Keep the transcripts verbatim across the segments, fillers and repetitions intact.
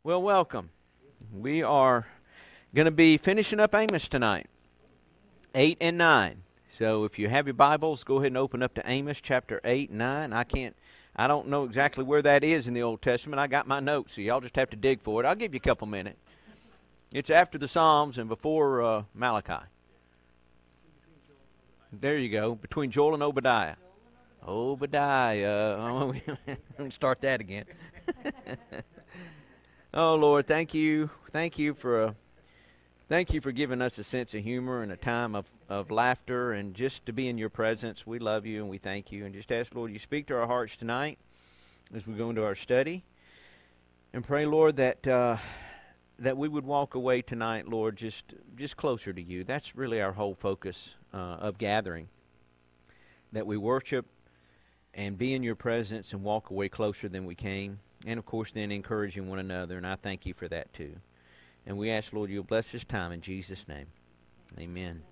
Well, welcome. We are going to be finishing up Amos tonight, eight and nine. So if you have your Bibles, go ahead and open up to Amos chapter eight and nine. I can't, I don't know exactly where that is in the Old Testament. I got my notes, so y'all just have to dig for it. I'll give you a couple minutes. It's after the Psalms and before uh, Malachi. There you go, between Joel and Obadiah. Obadiah. Let me start that again. Oh Lord, thank you, thank you for a, thank you for giving us a sense of humor and a time of, of laughter and just to be in your presence. We love you and we thank you, and just ask, Lord, you speak to our hearts tonight as we go into our study, and pray, Lord, that uh, that we would walk away tonight, Lord, just just closer to you. That's really our whole focus uh, of gathering. That we worship and be in your presence and walk away closer than we came. And, of course, then encouraging one another, and I thank you for that, too. And we ask, Lord, you'll bless this time in Jesus' name. Amen.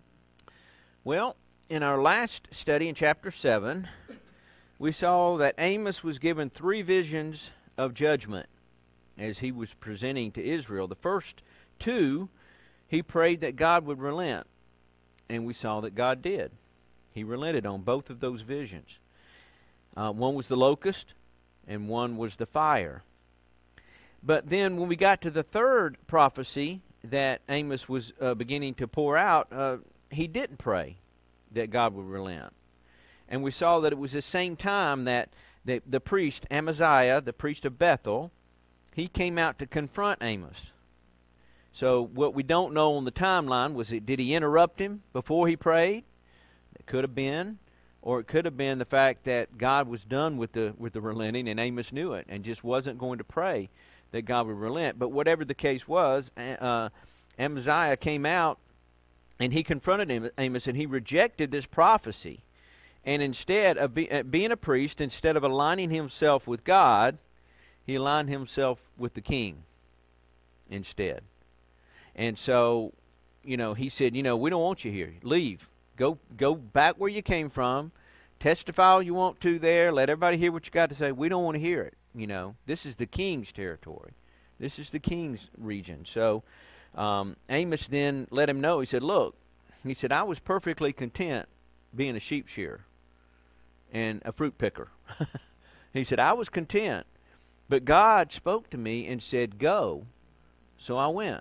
Well, in our last study in chapter seven, we saw that Amos was given three visions of judgment as he was presenting to Israel. The first two, he prayed that God would relent, and we saw that God did. He relented on both of those visions. Uh, one was the locust, and one was the fire. But then when we got to the third prophecy that Amos was uh, beginning to pour out, uh, he didn't pray that God would relent. And we saw that it was the same time that the, the priest, Amaziah, the priest of Bethel, he came out to confront Amos. So what we don't know on the timeline was, it, did he interrupt him before he prayed? It could have been. Or it could have been the fact that God was done with the with the relenting, and Amos knew it and just wasn't going to pray that God would relent. But whatever the case was, uh, Amaziah came out and he confronted Amos, and he rejected this prophecy. And instead of be, uh, being a priest, instead of aligning himself with God, he aligned himself with the king instead. And so, you know, he said, you know, we don't want you here. Leave. Go go back where you came from. Testify all you want to there. Let everybody hear what you got to say. We don't want to hear it. You know, this is the king's territory. This is the king's region. So um, Amos then let him know. He said, look, he said, I was perfectly content being a sheep shearer and a fruit picker. He said, I was content. But God spoke to me and said, go. So I went.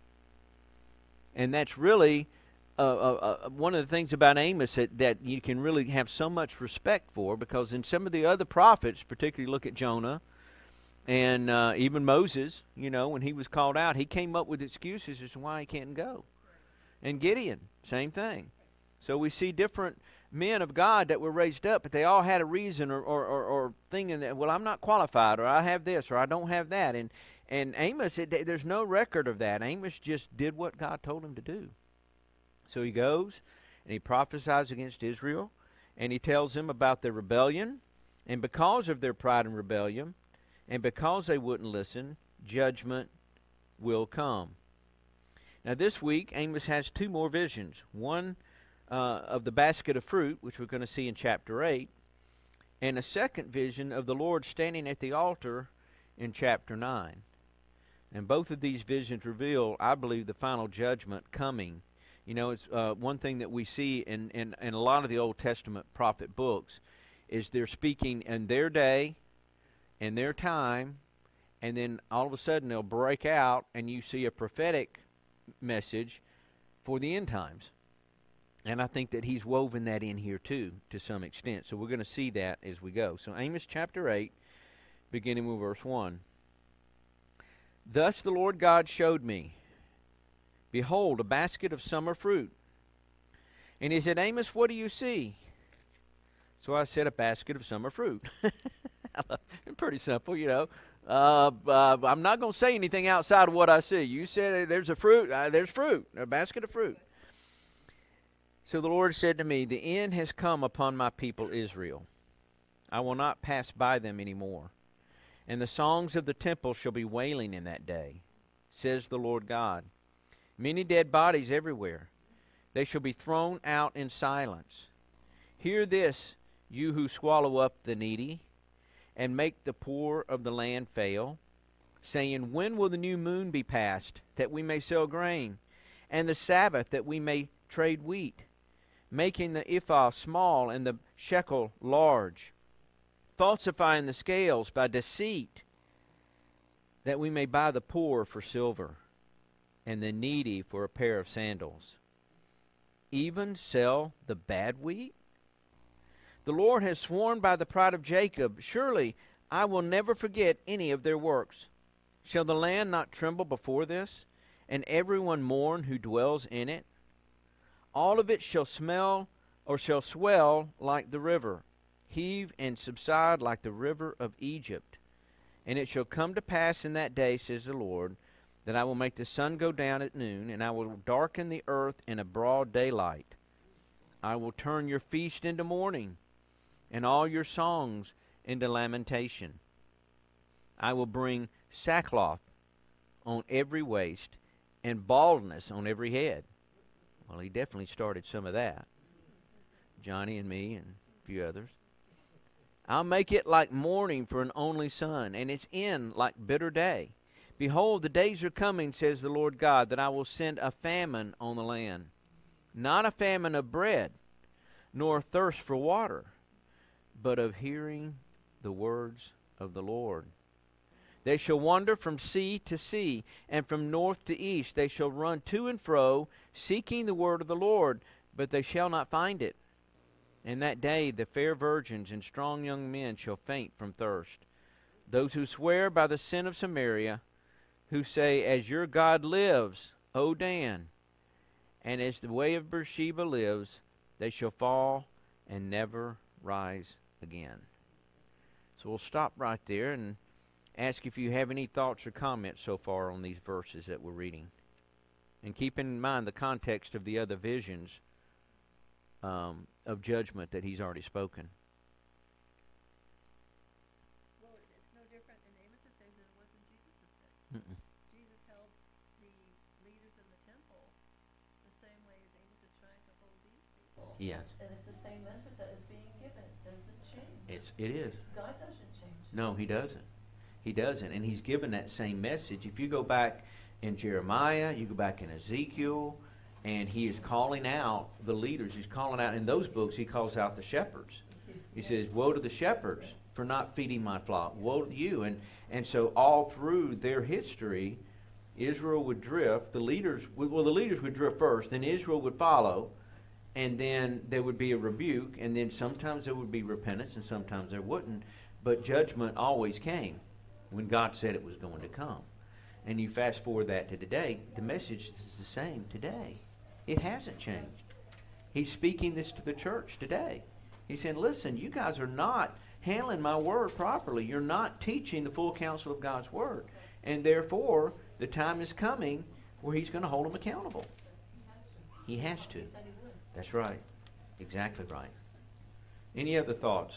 And that's really... Uh, uh, uh, one of the things about Amos that, that you can really have so much respect for, because in some of the other prophets, particularly look at Jonah and uh, even Moses, you know, when he was called out, he came up with excuses as to why he can't go. And Gideon, same thing. So we see different men of God that were raised up, but they all had a reason or, or, or, or thinking that, well, I'm not qualified, or I have this, or I don't have that. And, and Amos, it, there's no record of that. Amos just did what God told him to do. So he goes, and he prophesies against Israel, and he tells them about their rebellion, and because of their pride and rebellion, and because they wouldn't listen, judgment will come. Now this week, Amos has two more visions. One uh, of the basket of fruit, which we're going to see in chapter eight, and a second vision of the Lord standing at the altar in chapter nine. And both of these visions reveal, I believe, the final judgment coming. You know, it's uh, one thing that we see in, in, in a lot of the Old Testament prophet books is they're speaking in their day, in their time, and then all of a sudden they'll break out and you see a prophetic message for the end times. And I think that he's woven that in here too, to some extent. So we're going to see that as we go. So Amos chapter eight, beginning with verse one. Thus the Lord God showed me, behold, a basket of summer fruit. And he said, Amos, what do you see? So I said, a basket of summer fruit. Pretty simple, you know. Uh, uh, I'm not going to say anything outside of what I see. You said there's a fruit. Uh, there's fruit, a basket of fruit. So the Lord said to me, the end has come upon my people Israel. I will not pass by them anymore. And the songs of the temple shall be wailing in that day, says the Lord God. Many dead bodies everywhere. They shall be thrown out in silence. Hear this, you who swallow up the needy, and make the poor of the land fail. saying, when will the new moon be passed, that we may sell grain, and the Sabbath, that we may trade wheat, making the ephah small and the shekel large, falsifying the scales by deceit, that we may buy the poor for silver, and the needy for a pair of sandals, even sell the bad wheat? The Lord has sworn by the pride of Jacob, surely I will never forget any of their works. Shall the land not tremble before this, and everyone mourn who dwells in it? All of it shall smell, or shall swell like the river, heave and subside like the river of Egypt. And it shall come to pass in that day, says the Lord, that I will make the sun go down at noon, and I will darken the earth in a broad daylight. I will turn your feast into mourning, and all your songs into lamentation. I will bring sackcloth on every waist, and baldness on every head. Well, he definitely started some of that. Johnny and me and a few others. I'll make it like mourning for an only son, and its end like bitter day. Behold, the days are coming, says the Lord God, that I will send a famine on the land. Not a famine of bread, nor a thirst for water, but of hearing the words of the Lord. They shall wander from sea to sea, and from north to east. They shall run to and fro, seeking the word of the Lord, but they shall not find it. In that day the fair virgins and strong young men shall faint from thirst. Those who swear by the sin of Samaria, who say, as your God lives, O Dan, and as the way of Beersheba lives, they shall fall and never rise again. So we'll stop right there and ask if you have any thoughts or comments so far on these verses that we're reading. And keep in mind the context of the other visions um, of judgment that he's already spoken. Well, it's no different in Amos's day than it was in Jesus' day. Mm-mm. Jesus held the leaders in the temple the same way as Amos is trying to hold these people. Yes. And it's the same message that is being given. It doesn't change. It's, it is. God doesn't change. No, he doesn't. He doesn't. And he's given that same message. If you go back in Jeremiah, you go back in Ezekiel, and he is calling out the leaders. He's calling out, in those books, he calls out the shepherds. He says, woe to the shepherds for not feeding my flock. Woe to you. And, and so all through their history, Israel would drift. The leaders, well, the leaders would drift first, then Israel would follow, and then there would be a rebuke, and then sometimes there would be repentance, and sometimes there wouldn't. But judgment always came when God said it was going to come. And you fast forward that to today, the message is the same today. It hasn't changed. He's speaking this to the church today. He's saying, listen, you guys are not handling my word properly. You're not teaching the full counsel of God's word. And therefore, the time is coming where he's going to hold them accountable. He has to. He has to. That's right. Exactly right. Any other thoughts?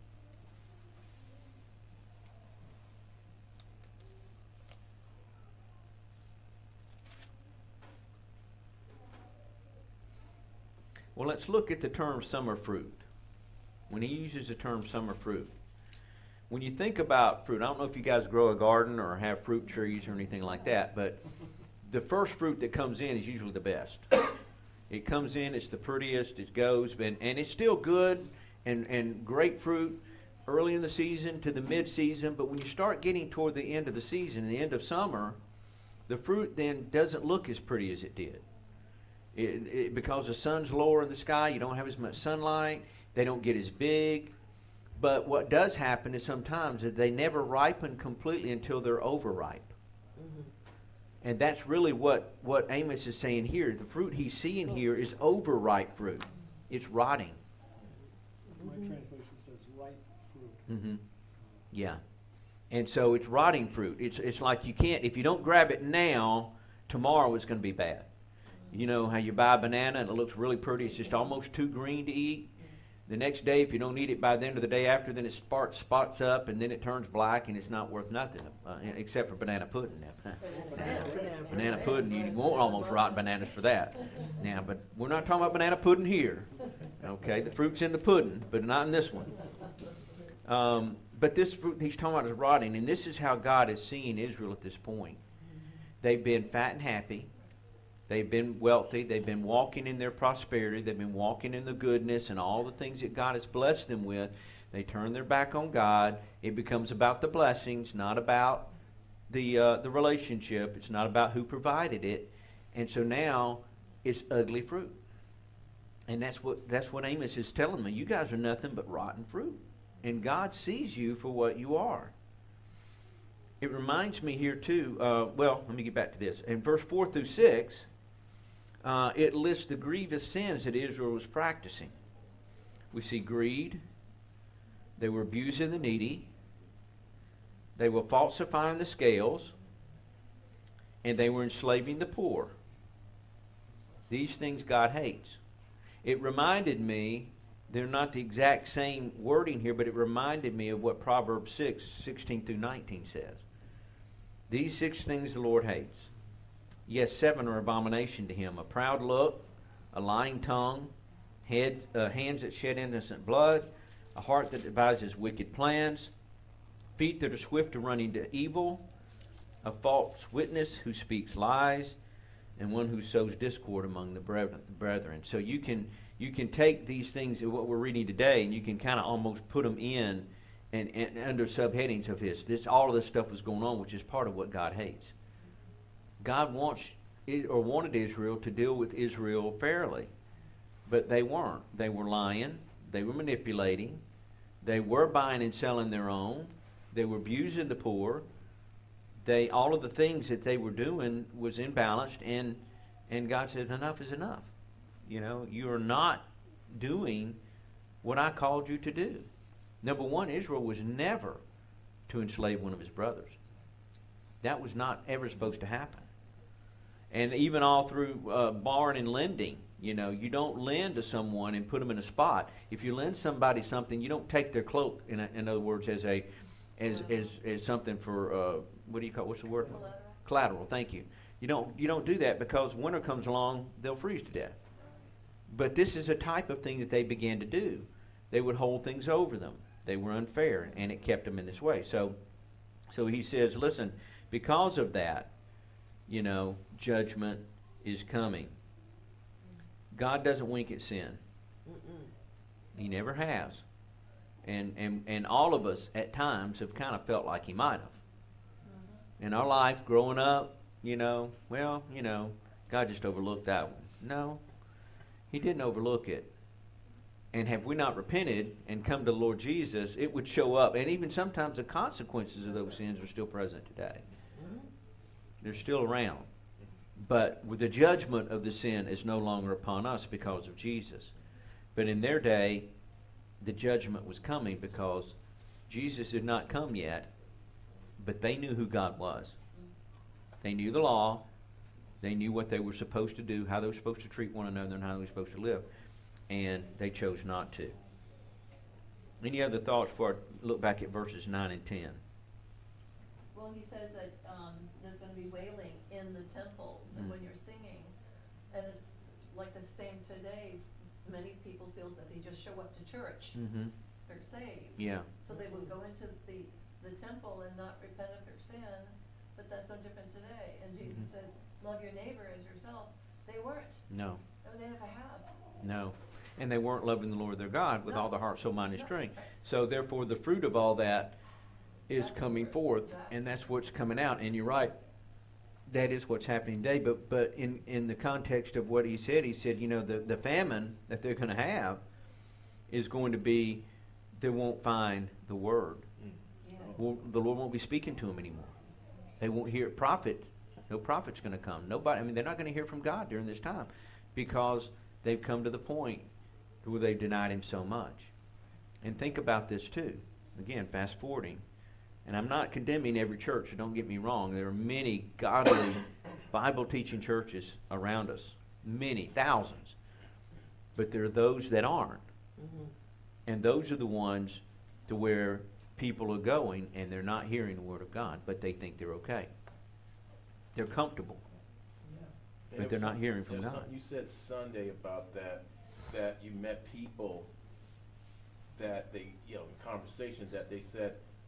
Well, let's look at the term summer fruit. When he uses the term summer fruit, when you think about fruit, I don't know if you guys grow a garden or have fruit trees or anything like that, but the first fruit that comes in is usually the best. It comes in, it's the prettiest, it goes, and, and it's still good and, and great fruit early in the season to the mid-season, but when you start getting toward the end of the season, the end of summer, the fruit then doesn't look as pretty as it did. It, it, because the sun's lower in the sky, you don't have as much sunlight, they don't get as big. But what does happen is sometimes that they never ripen completely until they're overripe. Mm-hmm. And that's really what, what Amos is saying here. The fruit he's seeing here is overripe fruit. It's rotting. My translation says ripe fruit. Mm-hmm. Yeah. And so it's rotting fruit. It's, it's like you can't, if you don't grab it now, tomorrow it's going to be bad. You know how you buy a banana and it looks really pretty. It's just almost too green to eat. The next day, if you don't eat it by the end of the day after, then it sparks, spots up, and then it turns black, and it's not worth nothing, uh, except for banana pudding. Banana pudding, you won't almost rot bananas for that. Now, but we're not talking about banana pudding here. Okay, the fruit's in the pudding, but not in this one. Um, but this fruit he's talking about is rotting, and this is how God is seeing Israel at this point. They've been fat and happy. They've been wealthy. They've been walking in their prosperity. They've been walking in the goodness and all the things that God has blessed them with. They turn their back on God. It becomes about the blessings, not about the uh, the relationship. It's not about who provided it. And so now it's ugly fruit. And that's what that's what Amos is telling me. You guys are nothing but rotten fruit. And God sees you for what you are. It reminds me here too, uh, well, let me get back to this. In verse four through six, uh, it lists the grievous sins that Israel was practicing. We see greed. They were abusing the needy. They were falsifying the scales. And they were enslaving the poor. These things God hates. It reminded me, they're not the exact same wording here, but it reminded me of what Proverbs six, sixteen through nineteen says. These six things the Lord hates. Yes, seven are abomination to him. A proud look, a lying tongue, heads, uh, hands that shed innocent blood, a heart that devises wicked plans, feet that are swift to run into evil, a false witness who speaks lies, and one who sows discord among the brethren. So you can you can take these things, what we're reading today, and you can kind of almost put them in and, and under subheadings of his. This all of this stuff was going on, which is part of what God hates. God wants or wanted Israel to deal with Israel fairly, but they weren't. They were lying. They were manipulating. They were buying and selling their own. They were abusing the poor. They all of the things that they were doing was imbalanced, and and God said, enough is enough. You know, you are not doing what I called you to do. Number one, Israel was never to enslave one of his brothers. That was not ever supposed to happen. And even all through uh, borrowing and lending, you know, you don't lend to someone and put them in a spot. If you lend somebody something, you don't take their cloak, in, a, in other words, as a as as, as something for uh, what do you call what's the word? Collateral. Collateral. Thank you. You don't you don't do that, because winter comes along, they'll freeze to death. But this is a type of thing that they began to do. They would hold things over them. They were unfair, and it kept them in this way. So, so he says, listen, because of that, you know, judgment is coming. God doesn't wink at sin. Mm-mm. He never has. And, and and all of us at times have kind of felt like he might have. Mm-hmm. In our life, growing up, you know, well, you know, God just overlooked that one. No, he didn't overlook it. And have we not repented and come to the Lord Jesus, it would show up. And even sometimes the consequences of those sins are still present today. Mm-hmm. They're still around. But with the judgment of the sin is no longer upon us because of Jesus. But in their day, the judgment was coming because Jesus had not come yet, but they knew who God was. They knew the law. They knew what they were supposed to do, how they were supposed to treat one another, and how they were supposed to live. And they chose not to. Any other thoughts before I look back at verses nine and ten? Well, he says that um, there's going to be wailing in the temples, and Mm. when you're singing, and it's like the same today. Many people feel that they just show up to church, Mm-hmm. they're saved. Yeah. So they will go into the, the temple and not repent of their sin, but that's no different today. And Jesus Mhm. said, love your neighbor as yourself. They weren't. No. No, they never have. No. And they weren't loving the Lord their God with No. all their heart, soul, mind, and No. strength. So therefore, the fruit of all that is That's coming the fruit. forth, Exactly. and that's what's coming out. And you're right, that is what's happening today. But but in, in the context of what he said, he said, you know, the, the famine that they're going to have is going to be, they won't find the word. Yes. Well, the Lord won't be speaking to them anymore. They won't hear prophet. No prophet's going to come. Nobody. I mean, they're not going to hear from God during this time because they've come to the point where they've denied him so much. And think about this too. Again, fast forwarding. And I'm not condemning every church, so don't get me wrong. There are many godly Bible-teaching churches around us. Many, thousands. But there are those that aren't. Mm-hmm. And those are the ones to where people are going and they're not hearing the Word of God, but they think they're okay. They're comfortable, And but it they're was not some- hearing from there was God. something you said Sunday about that, that you met people that they, you know, in conversations that they said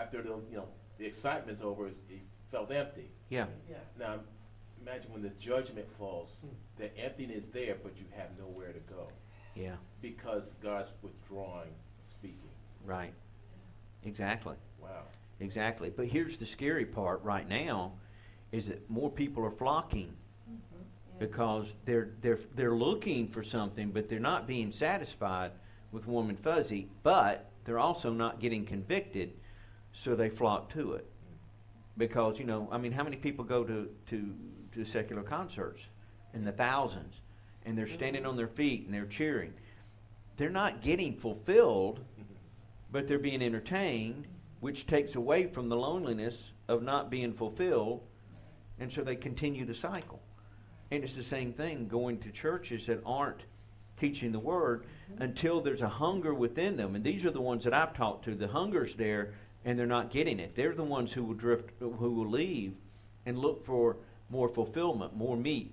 after the, you know, the excitement's over, it's- it felt empty. Yeah. Yeah. Now, imagine when the judgment falls, the emptiness is there, but you have nowhere to go Yeah. because God's withdrawing speaking. Right. Exactly. Wow. Exactly. But here's the scary part right now is that more people are flocking because they're they're they're looking for something, but they're not being satisfied with warm and fuzzy, but they're also not getting convicted, so they flock to it. Because, you know, I mean, how many people go to, to, to secular concerts? In the thousands. And they're standing on their feet and they're cheering. They're not getting fulfilled, but they're being entertained, which takes away from the loneliness of not being fulfilled, and so they continue the cycle. And it's the same thing going to churches that aren't teaching the Word until there's a hunger within them. And these are the ones that I've talked to. The hunger's there, and they're not getting it. They're the ones who will drift, who will leave and look for more fulfillment, more meat.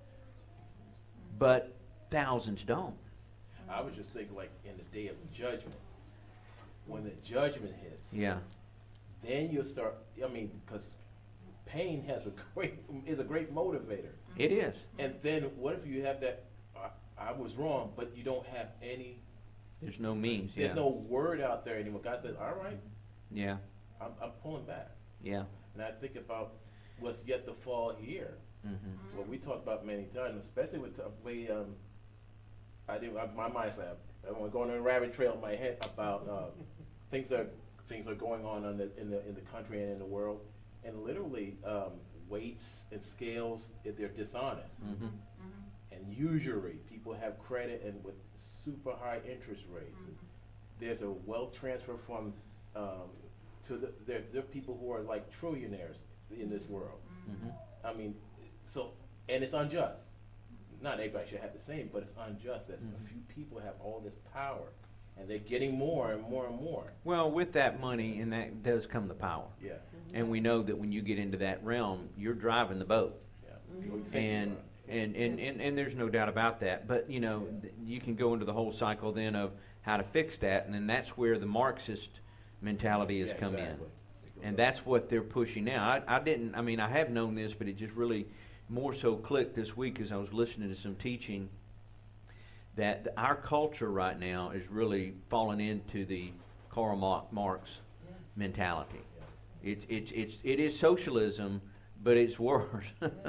But thousands don't. I was just thinking like in the day of judgment, when the judgment hits, Yeah. then you'll start, I mean, because pain has a great, is a great motivator. It is. And then what if you have that, I, I was wrong, but you don't have any, There's no means. Yeah. there's no word out there anymore. God says, all right, Yeah. I'm, I'm pulling back. Yeah. And I think about what's yet to fall here. Mm-hmm. What we talked about many times, especially with the way, um, I did, my mind's like, I want to go on a rabbit trail in my head about, uh, things are, things are going on in the, in the, in the country and in the world. And literally, um, weights and scales, eh, they're dishonest. Mm-hmm. And usury, people have credit and with super high interest rates. There's a wealth transfer from, um, to the, there, there are people who are like trillionaires in this world. Mm-hmm. I mean, so, and it's unjust. Not everybody should have the same, but it's unjust that Mhm. a few people have all this power, and they're getting more and more and more. Well, with that money, and that does come the power. Yeah, And we know that when you get into that realm, you're driving the boat. yeah. People think you And, are. and, and, and, and there's no doubt about that. But, you know, th- you can go into the whole cycle then of how to fix that, and then that's where the Marxist mentality has Yeah, come in. exactly. It goes And up. that's what they're pushing now. I, I didn't, I mean, I have known this, but it just really more so clicked this week as I was listening to some teaching that the, our culture right now is really falling into the Karl Ma- Marx mentality. It, it, it's, it is socialism, but it's worse.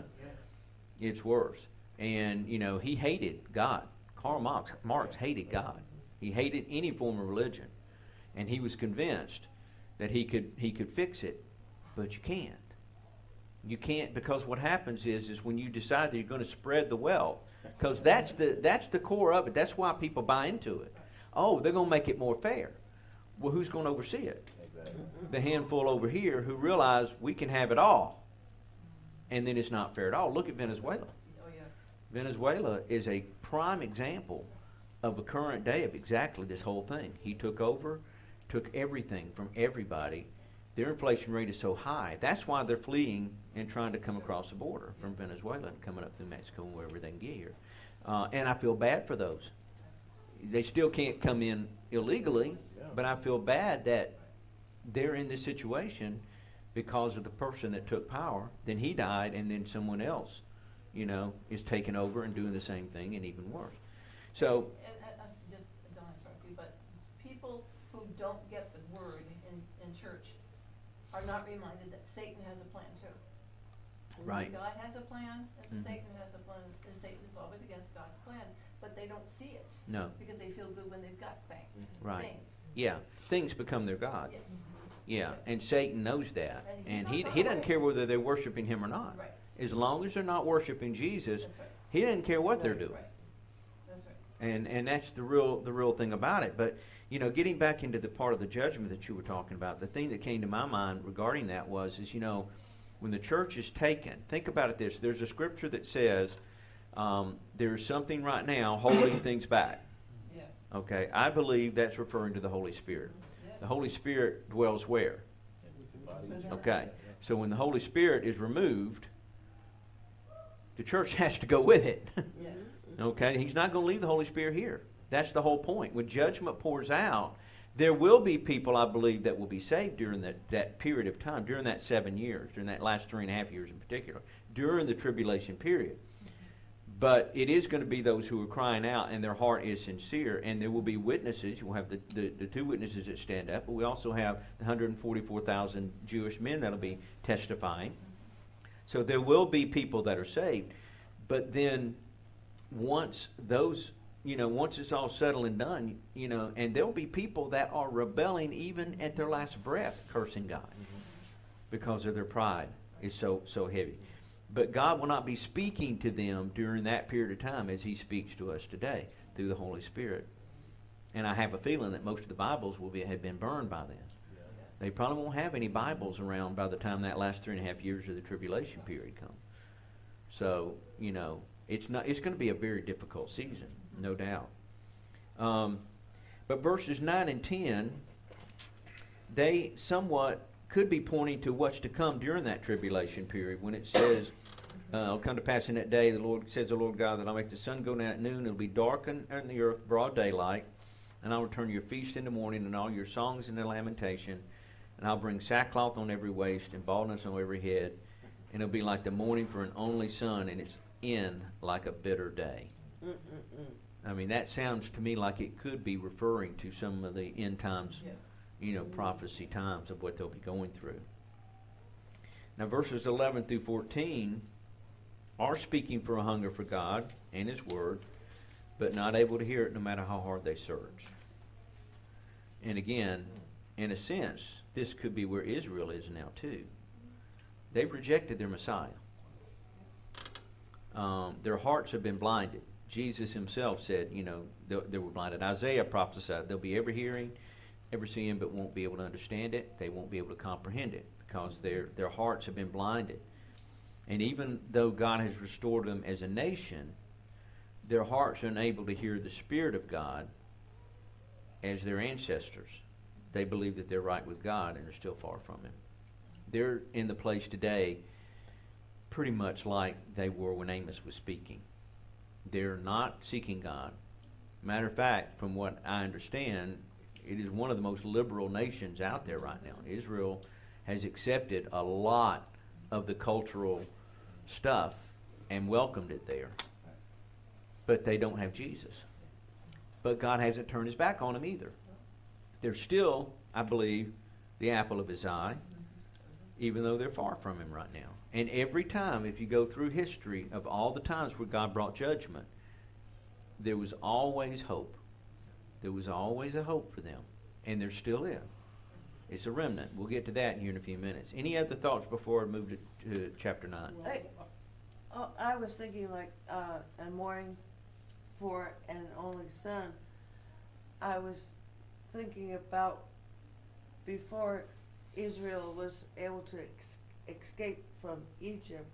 It's worse. And, you know, he hated God. Karl Marx, Marx hated God. He hated any form of religion. And he was convinced that he could, he could fix it, but you can't. You can't, because what happens is, is when you decide that you're going to spread the wealth, because that's the, that's the core of it. That's why people buy into it. Oh, they're going to make it more fair. Well, who's going to oversee it? Exactly. The handful over here who realize we can have it all, and then it's not fair at all. Look at Venezuela. Oh, yeah. Venezuela is a prime example of a current day of exactly this whole thing. He took over, took everything from everybody. Their inflation rate is so high. That's why they're fleeing and trying to come across the border from Venezuela and coming up through Mexico and wherever they can get here. Uh, and I feel bad for those. They still can't come in illegally, Yeah. but I feel bad that they're in this situation because of the person that took power. Then he died, and then someone else, you know, is taking over and doing the same thing and even worse. So, And, and I s- just, don't interrupt you, but people who don't get the word in, in church are not reminded that Satan has a plan too. Right. God has a plan, and Mhm. Satan has a plan, and Satan is always against God's plan, but they don't see it. no, Because they feel good when they've got things, Right. things. yeah, things become their God. Yes, Yeah, Yes. and Satan knows that. And he's And not he, gonna he doesn't win. care whether they're worshiping him or not. right. As long as they're not worshiping Jesus, That's right. he doesn't care what they're Right, doing. right. That's right. And and that's the real the real thing about it. But you know, getting back into the part of the judgment that you were talking about, the thing that came to my mind regarding that was is you know, when the church is taken, think about it this: there's a scripture that says um, there is something right now holding things back. Yeah. Okay, I believe that's referring to the Holy Spirit. Yes. The Holy Spirit dwells where? Okay, so when the Holy Spirit is removed, the church has to go with it. Yes. Okay, he's not going to leave the Holy Spirit here. That's the whole point. When judgment pours out, There will be people, I believe, that will be saved during that, that period of time, during that seven years, during that last three and a half years in particular, during the tribulation period. But it is going to be those who are crying out and their heart is sincere, and there will be witnesses. We'll have the, the, the two witnesses that stand up, but we also have the one hundred forty-four thousand Jewish men that will be testifying. So there will be people that are saved. But then once those, you know, once it's all settled and done, you know, and there'll be people that are rebelling even at their last breath, cursing God, because of their pride is so so heavy. But God will not be speaking to them during that period of time as he speaks to us today through the Holy Spirit. And I have a feeling that most of the Bibles will be have been burned by then. Yeah. They probably won't have any Bibles around by the time that last three and a half years of the tribulation period comes. So, you know, it's not it's going to be a very difficult season, no doubt. Um, but verses nine and ten, they somewhat could be pointing to what's to come during that tribulation period when it says, uh, it'll come to pass in that day, the Lord says the Lord God, that I'll make the sun go down at noon, it'll be darkened in the earth, broad daylight, and I'll return your feast in the morning, and all your songs into lamentation, and I'll bring sackcloth on every waist, and baldness on every head, and it'll be like the morning for an only sun, and its end like a bitter day. Mm-mm-mm. I mean, that sounds to me like it could be referring to some of the end times, Yeah. you know, prophecy times of what they'll be going through. Now, verses eleven through fourteen are speaking for a hunger for God and his word, but not able to hear it no matter how hard they search. And again, in a sense, this could be where Israel is now too. They've rejected their Messiah. Um, their hearts have been blinded. Jesus himself said, you know, they, they were blinded. Isaiah prophesied they'll be ever hearing, ever seeing, but won't be able to understand it. They won't be able to comprehend it because their their hearts have been blinded. And even though God has restored them as a nation, their hearts are unable to hear the Spirit of God as their ancestors. They believe that they're right with God and are still far from him. They're in the place today pretty much like they were when Amos was speaking. They're not seeking God. Matter of fact, from what I understand, it is one of the most liberal nations out there right now. Israel has accepted a lot of the cultural stuff and welcomed it there. But they don't have Jesus. But God hasn't turned his back on them either. They're still, I believe, the apple of his eye, even though they're far from him right now. And every time, if you go through history of all the times where God brought judgment, there was always hope. There was always a hope for them. And there still is. It's a remnant. We'll get to that here in a few minutes. Any other thoughts before I move to, to chapter nine? I, oh, I was thinking like uh, a mourning for an only son. I was thinking about before Israel was able to ex- escape from Egypt,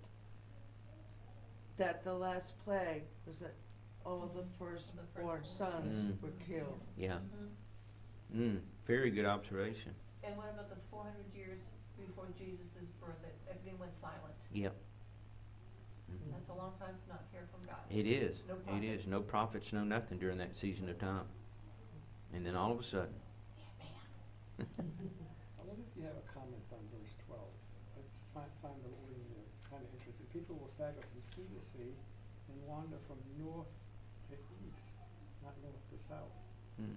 that the last plague was that all the firstborn firstborn. sons Mm. were killed. Yeah. Mhm. Mm, very good observation. And what about the four hundred years before Jesus' birth, that everything went silent? Yep. Mhm. That's a long time to not hear from God. It is. No It is. prophets. No prophets, no nothing during that season of time. And then all of a sudden. I wonder if you have a comment on verse twelve. I just find, find the wording there kind of interesting. People will stagger from sea to sea and wander from north to east, not north to south. Mm.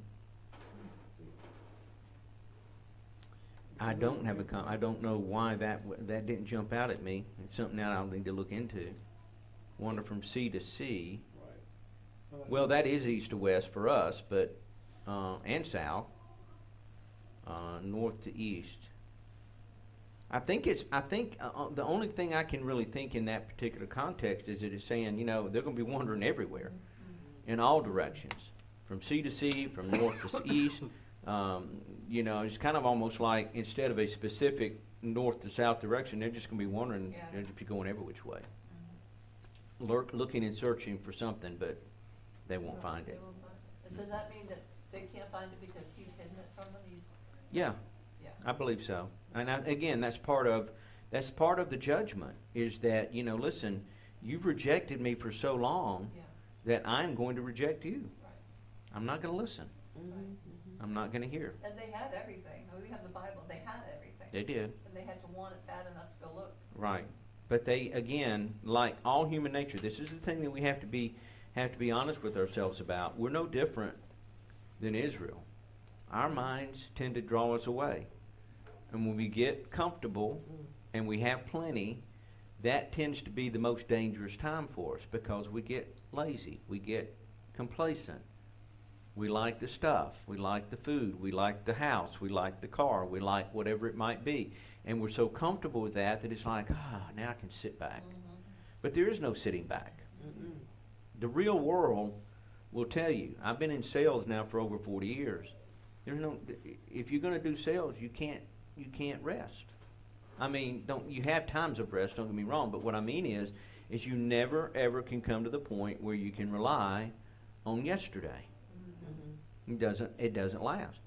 I don't have a com- I don't know why that w- that didn't jump out at me. It's something that I'll need to look into. Wander from sea to sea. Right. So that's Well, that is east to west for us, but uh, and south, uh, north to east. I think it's. I think uh, uh, the only thing I can really think in that particular context is that it's saying, you know, they're going to be wandering everywhere, in all directions, from sea to sea, from north to east. Um, you know, it's kind of almost like instead of a specific north to south direction, they're just going to be wandering. Yeah. They're just be going every which way, Lurk, looking and searching for something, but they won't No, find they it. won't find it. And does that mean that they can't find it because he's hidden it from them? He's, Yeah, yeah. I believe so. And I, again, that's part of that's part of the judgment. Is that, you know, listen, you've rejected me for so long Yeah, that I'm going to reject you. right. I'm not going to listen. Mm-hmm, mm-hmm. I'm not going to hear. And they had everything. I mean, we have the Bible. They had everything. They did. And they had to want it bad enough to go look. Right. But they, again, like all human nature, this is the thing that we have to be have to be honest with ourselves about. We're no different than Israel. Our minds tend to draw us away. And when we get comfortable and we have plenty, that tends to be the most dangerous time for us because we get lazy. We get complacent. We like the stuff. We like the food. We like the house. We like the car. We like whatever it might be. And we're so comfortable with that that it's like, ah, now I can sit back. Mm-hmm. But there is no sitting back. Mm-mm. The real world will tell you. I've been in sales now for over forty years. There's no. If you're going to do sales, you can't. You can't rest. I mean, don't you have times of rest? Don't get me wrong. But what I mean is, is you never ever can come to the point where you can rely on yesterday. Mhm. It doesn't. It doesn't last.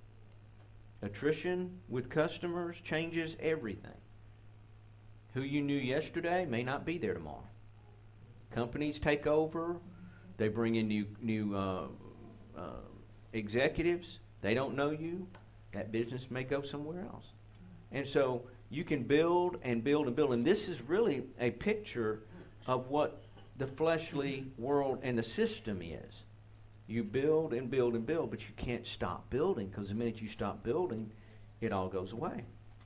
Attrition with customers changes everything. Who you knew yesterday may not be there tomorrow. Companies take over. They bring in new new uh, uh, executives. They don't know you. That business may go somewhere else. And so you can build and build and build. And this is really a picture of what the fleshly world and the system is. You build and build and build, but you can't stop building because the minute you stop building, it all goes away.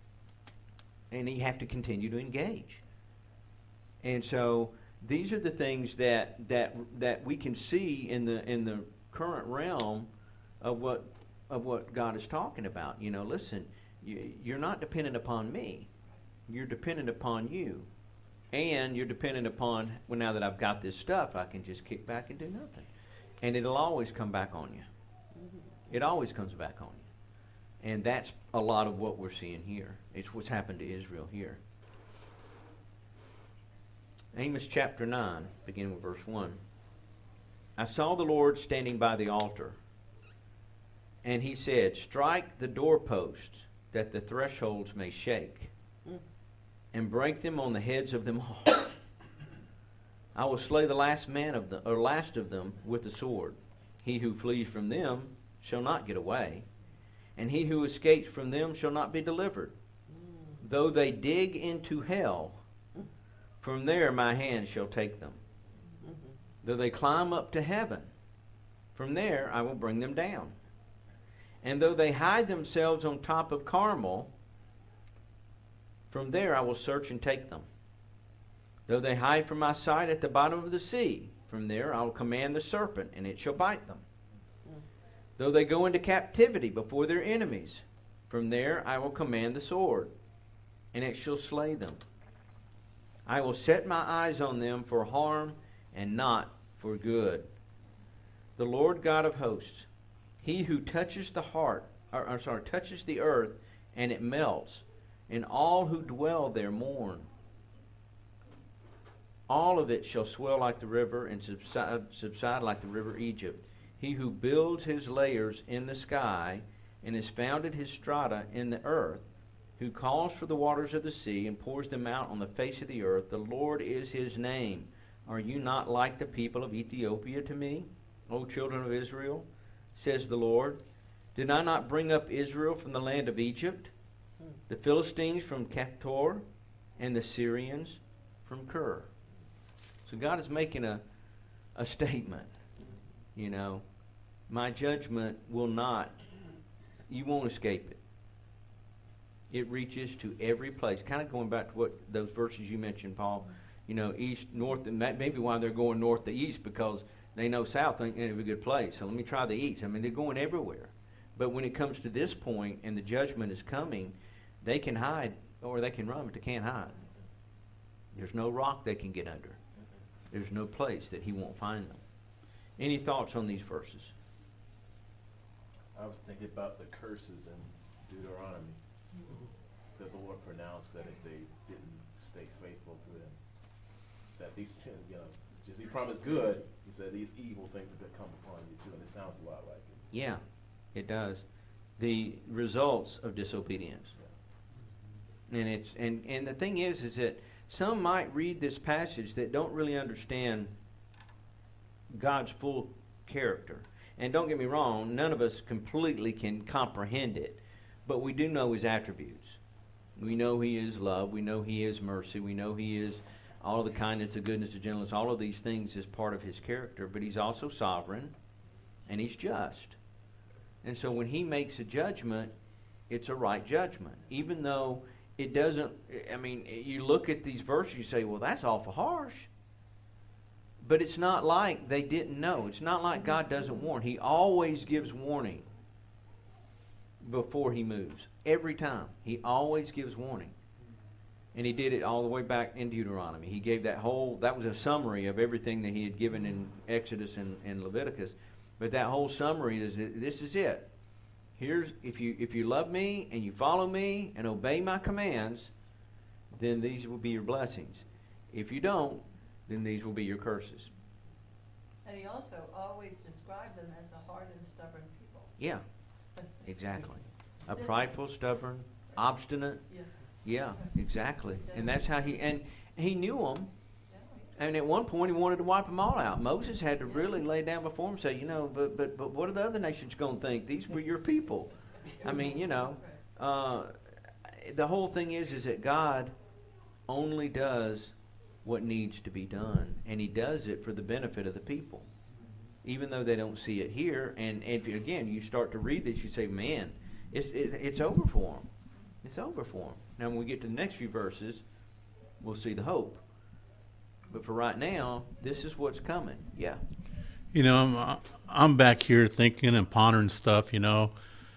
And you have to continue to engage. And so these are the things that that that we can see in the in the current realm of what of what God is talking about. You know, listen, you, you're not dependent upon me. You're dependent upon you. And you're dependent upon, well, now that I've got this stuff, I can just kick back and do nothing. And it'll always come back on you. It always comes back on you. And that's a lot of what we're seeing here. It's what's happened to Israel here. Amos chapter nine, beginning with verse one. I saw the Lord standing by the altar, and he said, strike the doorposts, that the thresholds may shake, Mm. and break them on the heads of them all. I will slay the last man of the, or last of them with the sword. He who flees from them shall not get away, and he who escapes from them shall not be delivered. Mm. Though they dig into hell, from there my hand shall take them. Mhm. Though they climb up to heaven, from there I will bring them down. And though they hide themselves on top of Carmel, from there I will search and take them. Though they hide from my sight at the bottom of the sea, from there I will command the serpent, and it shall bite them. Mm. Though they go into captivity before their enemies, from there I will command the sword, and it shall slay them. I will set my eyes on them for harm and not for good. The Lord God of hosts, he who touches the heart, or I'm sorry, touches the earth, and it melts, and all who dwell there mourn. All of it shall swell like the river and subside, subside like the river Egypt. He who builds his layers in the sky and has founded his strata in the earth, who calls for the waters of the sea and pours them out on the face of the earth, the Lord is his name. Are you not like the people of Ethiopia to me, O children of Israel? Says the Lord. Did I not bring up Israel from the land of Egypt, the Philistines from Caphtor, and the Syrians from Kir? So God is making a, a statement. You know, my judgment will not, you won't escape it. It reaches to every place. Kind of going back to what those verses you mentioned, Paul. You know, east, north, and that maybe why they're going north to east, because they know south ain't a good place. So let me try the east. I mean, they're going everywhere. But when it comes to this point and the judgment is coming, they can hide or they can run, but they can't hide. There's no rock they can get under. There's no place that he won't find them. Any thoughts on these verses? I was thinking about the curses in Deuteronomy that the Lord pronounced that if they didn't stay faithful to him, that these, you know, just he promised good, he said these evil things are going to come upon you too, and it sounds a lot like it. Yeah, it does. The results of disobedience. And it's and, and the thing is is that some might read this passage that don't really understand God's full character. And don't get me wrong, none of us completely can comprehend it, but we do know his attributes. We know he is love. We know he is mercy. We know he is all of the kindness, the goodness, the gentleness. All of these things is part of his character, but he's also sovereign, and he's just. And so when he makes a judgment, it's a right judgment. Even though it doesn't, I mean, you look at these verses, you say, well, that's awful harsh. But it's not like they didn't know. It's not like God doesn't warn. He always gives warning before he moves. Every time. He always gives warning. And he did it all the way back in Deuteronomy. He gave that whole, that was a summary of everything that he had given in Exodus and, and Leviticus. But that whole summary is, this is it. Here's, if you if you love me and you follow me and obey my commands, then these will be your blessings. If you don't, then these will be your curses. And he also always described them as a hard and stubborn people. Yeah, exactly. A Stiff. prideful, stubborn, obstinate. Yeah. Yeah, exactly. And that's how he, and he knew them. Yeah. And at one point, he wanted to wipe them all out. Moses had to really lay down before him and say, you know, but but but what are the other nations going to think? These were your people. I mean, you know, uh, the whole thing is, is that God only does what needs to be done, and he does it for the benefit of the people, even though they don't see it here. And, and if you, again, you start to read this, you say, man, it's it, it's over for them. It's over for them. Now, when we get to the next few verses, we'll see the hope. But for right now, this is what's coming. Yeah. You know, I'm, I'm back here thinking and pondering stuff, you know,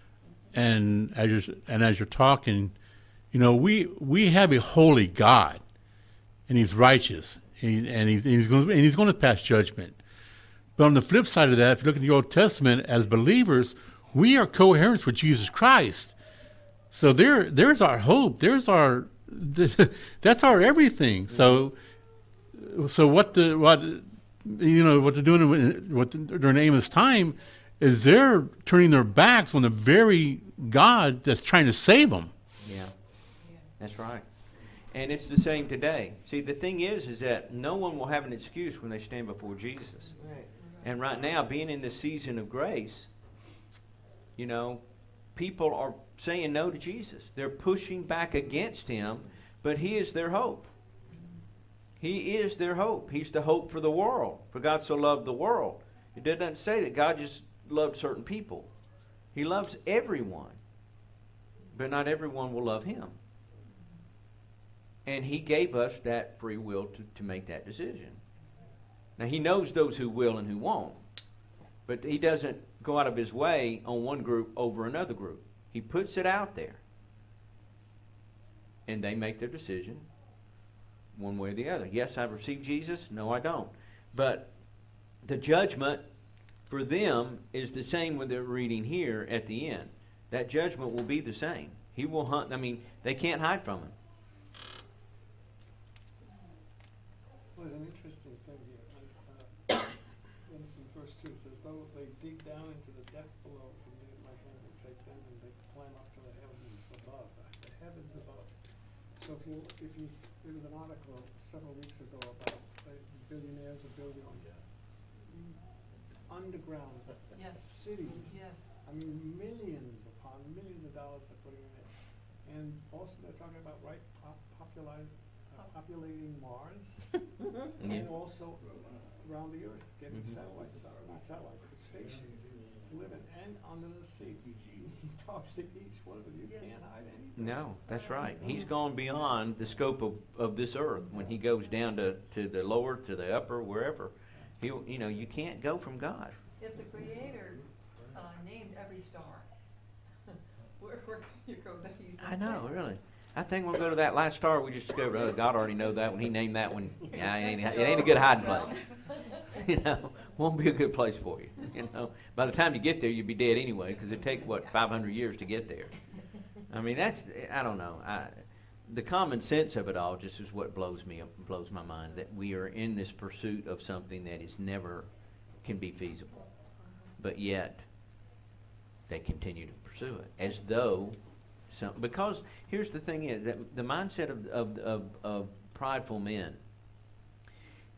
and as you're, and as you're talking, you know, we we have a holy God, and he's righteous, and, and he's and he's going and he's going to pass judgment. But on the flip side of that, if you look at the Old Testament, as believers, we are coherent with Jesus Christ. So there, there's our hope. There's our, that's our everything. So, so what the what, you know, what they're doing, what the, during the Amos time, is they're turning their backs on the very God that's trying to save them. Yeah, that's right. And it's the same today. See, the thing is, is that no one will have an excuse when they stand before Jesus. Right. And right now, being in this season of grace, you know, people are saying no to Jesus. They're pushing back against him, but he is their hope. He is their hope. He's the hope for the world. For God so loved the world. It doesn't say that God just loved certain people. He loves everyone, but not everyone will love him. And he gave us that free will to, to make that decision. Now, he knows those who will and who won't, but he doesn't go out of his way on one group over another group. He puts it out there, and they make their decision one way or the other. Yes, I've received Jesus. No, I don't. But the judgment for them is the same when they're reading here at the end. That judgment will be the same. He will hunt. I mean, they can't hide from him. Well, there's an interesting thing here. Uh, in, in verse two, it says, though they dig down into the depths below, from there my hand will take them, and they climb up to the heavens above. Uh, the heavens above. So if you, if you, there was an article several weeks ago about uh, billionaires are building underground Yes. cities. Yes. I mean, millions upon millions of dollars they're putting in it. And also they're talking about, right, pop, populi- uh, populating Mars. Yeah. And also uh, around the Earth, getting Mhm. satellites, uh, not satellites, but stations to live in, and under the sea. He talks to each one of them. You can't hide anything. No, that's right. He's gone beyond the scope of, of this earth when he goes down to, to the lower, to the upper, wherever. He, you know, you can't go from God. If the Creator uh, named every star, where, where can you go that he's not I know, there? really. I think we'll go to that last star we just discovered. Oh, God already know that one. He named that one. Yeah, it ain't, it ain't a good hiding place. You know, won't be a good place for you. You know, by the time you get there, you'll be dead anyway, because it take what five hundred years to get there. I mean, that's I don't know. I, the common sense of it all just is what blows me up, blows my mind. That we are in this pursuit of something that is never can be feasible, but yet they continue to pursue it as though some. Because here's the thing: is that the mindset of of of, of prideful men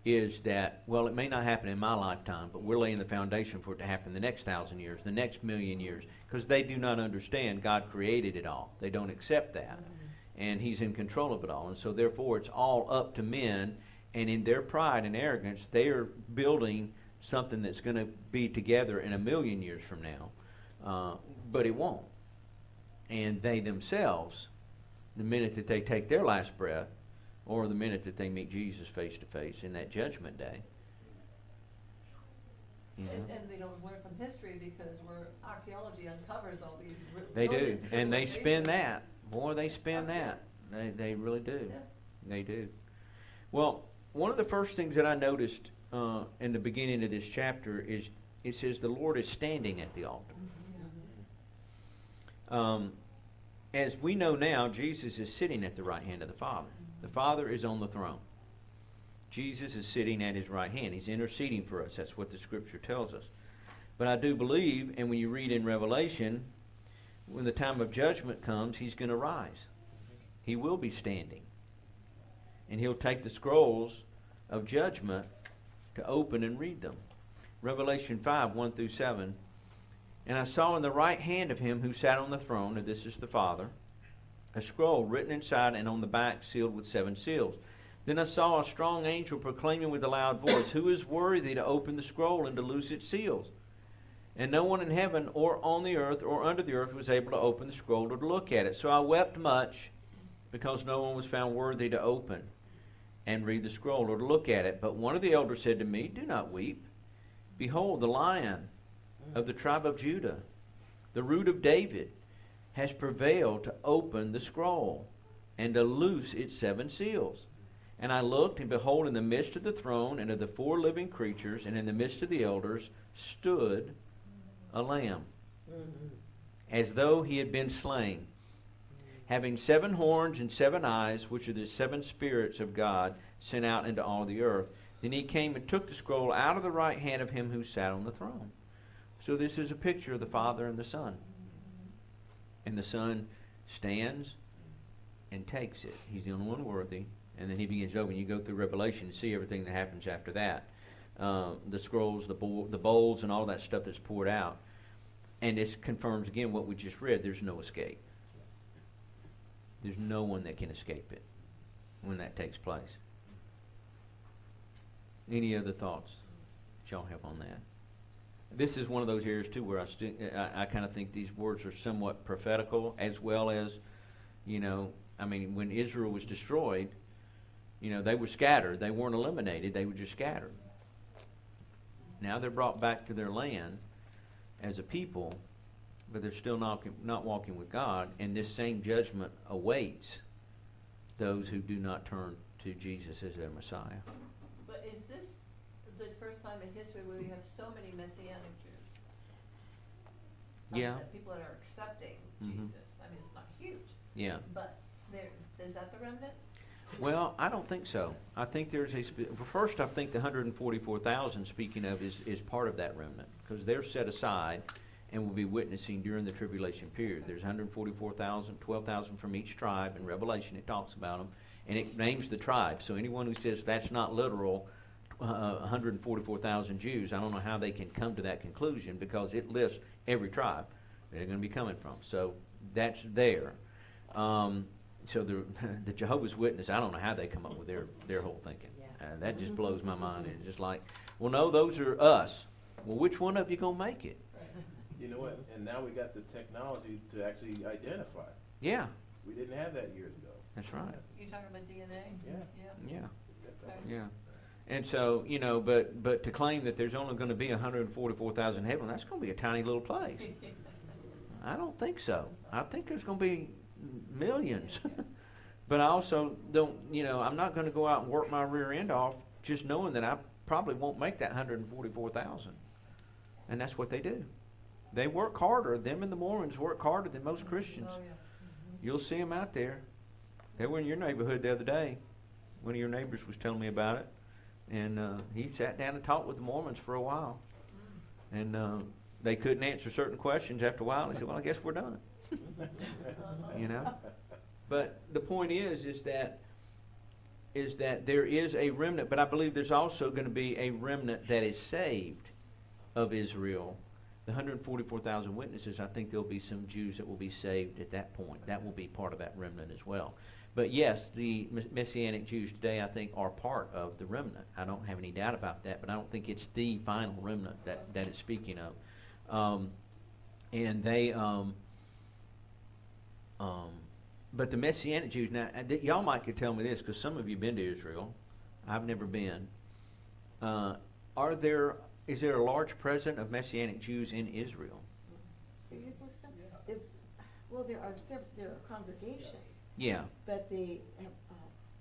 is that, well, it may not happen in my lifetime, but we're laying the foundation for it to happen the next thousand years, the next million years, because they do not understand God created it all. They don't accept that. And he's in control of it all. And so therefore it's all up to men, and in their pride and arrogance, they are building something that's going to be together in a million years from now. Uh, but it won't. And they themselves, the minute that they take their last breath, or the minute that they meet Jesus face to face in that judgment day, you know, And, and they don't learn from history because we're, archaeology uncovers all these r- they do, brilliant and they spin civilizations. that. Boy, they spin Oh, that. They they really do. Yeah. They do. Well, one of the first things that I noticed uh, in the beginning of this chapter is it says the Lord is standing at the altar. Um, as we know now, Jesus is sitting at the right hand of the Father. The Father is on the throne. Jesus is sitting at his right hand. He's interceding for us. That's what the Scripture tells us. But I do believe, and when you read in Revelation, when the time of judgment comes, he's going to rise. He will be standing. And he'll take the scrolls of judgment to open and read them. Revelation five, one through seven. And I saw in the right hand of him who sat on the throne, and this is the Father, a scroll written inside and on the back sealed with seven seals. Then I saw a strong angel proclaiming with a loud voice, "Who is worthy to open the scroll and to loose its seals?" And no one in heaven or on the earth or under the earth was able to open the scroll or to look at it. So I wept much because no one was found worthy to open and read the scroll or to look at it. But one of the elders said to me, "Do not weep. Behold, the Lion of the tribe of Judah, the root of David, has prevailed to open the scroll and to loose its seven seals." And I looked, and behold, in the midst of the throne and of the four living creatures and in the midst of the elders stood a lamb, as though he had been slain, having seven horns and seven eyes, which are the seven spirits of God sent out into all the earth. Then he came and took the scroll out of the right hand of him who sat on the throne. So this is a picture of the Father and the Son. And the Son stands and takes it. He's the only one worthy. And then he begins to open. You go through Revelation and see everything that happens after that. Uh, the scrolls, the, bowl, the bowls, and all that stuff that's poured out. And this confirms again what we just read. There's no escape. There's no one that can escape it when that takes place. Any other thoughts that y'all have on that? This is one of those areas too where I, stu- I, I kind of think these words are somewhat prophetical, as well as, you know, I mean, when Israel was destroyed, you know, they were scattered. They weren't eliminated. They were just scattered. Now they're brought back to their land as a people, but they're still not, not walking with God, and this same judgment awaits those who do not turn to Jesus as their Messiah. But is this the first time in history where we have so many Messianic Jews? I mean, Yeah. that people that are accepting Mhm. Jesus. I mean, it's not huge, Yeah. but there, is that the remnant? Well, I don't think so. I think there's a spe- well, first. I think the one hundred forty-four thousand speaking of is is part of that remnant, because they're set aside and will be witnessing during the tribulation period. There's one hundred forty-four thousand, twelve thousand from each tribe. In Revelation, it talks about them, and it names the tribes. So anyone who says that's not literal, uh, one hundred forty-four thousand Jews, I don't know how they can come to that conclusion, because it lists every tribe they're going to be coming from. So that's there. Um, So the the Jehovah's Witness, I don't know how they come up with their, their whole thinking. Uh, that just blows my mind. It's just like, well, no, those are us. Well, which one of you gonna make it? You know what? And now we got the technology to actually identify. Yeah, We didn't have that years ago. that's right. You talking about D N A? Yeah. Yeah. Yeah, Okay. yeah. And so, you know, but but to claim that there's only going to be one hundred forty-four thousand in heaven, that's going to be a tiny little place. I don't think so. I think there's going to be millions. But I also don't, you know, I'm not going to go out and work my rear end off just knowing that I probably won't make that one hundred forty-four thousand. And that's what they do. They work harder. Them and the Mormons work harder than most Christians. Oh, yeah. You'll see them out there. They were in your neighborhood the other day. One of your neighbors was telling me about it. And uh, he sat down and talked with the Mormons for a while. And uh, they couldn't answer certain questions. After a while, he said, well, I guess we're done. You know? But the point is, is that is that there is a remnant, but I believe there's also going to be a remnant that is saved of Israel. The one hundred forty-four thousand witnesses, I think there'll be some Jews that will be saved at that point. That will be part of that remnant as well. But yes, the Messianic Jews today, I think, are part of the remnant. I don't have any doubt about that, but I don't think it's the final remnant that, that it's speaking of. Um, and they, um, um, but the Messianic Jews, now, uh, th- y'all might could tell me this, because some of you been to Israel. I've never been. Uh, are there, is there a large presence of Messianic Jews in Israel? Do you think so? If, well, there are several, there are congregations, Yeah. but the, uh, uh,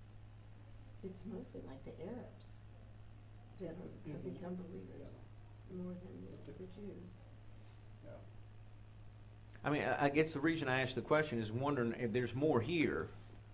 it's mostly like the Arabs that are, have Isn't it? become believers more than the, the Jews. Yeah. I mean, I, I guess the reason I asked the question is wondering if there's more here